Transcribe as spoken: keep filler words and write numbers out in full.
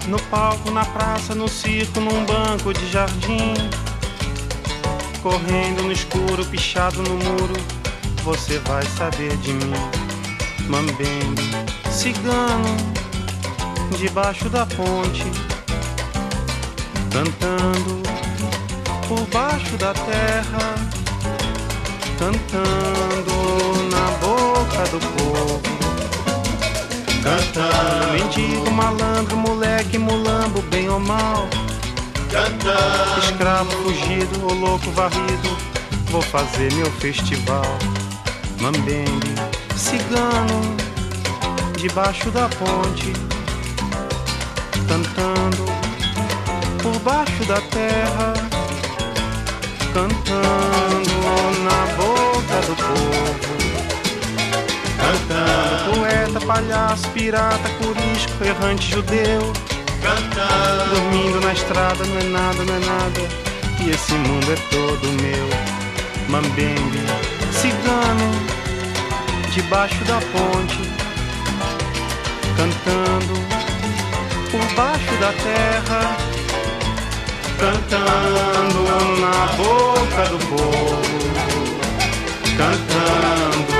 No palco, na praça, no circo, num banco de jardim, correndo no escuro, pichado no muro, você vai saber de mim. Mambembe, cigano, debaixo da ponte, cantando por baixo da terra, cantando na boca do povo, cantando, mendigo, malandro, moleque, mulambo, bem ou mal, cantando, escravo fugido ou louco varrido, vou fazer meu festival. Mambembe, cigano, debaixo da ponte, cantando por baixo da terra, cantando na boca do povo, cantando, poeta, palhaço, pirata, corisco, errante judeu, cantando, dormindo na estrada, não é nada, não é nada, e esse mundo é todo meu. Mambembe, cigano, debaixo da ponte, cantando por baixo da terra, cantando na boca do povo, cantando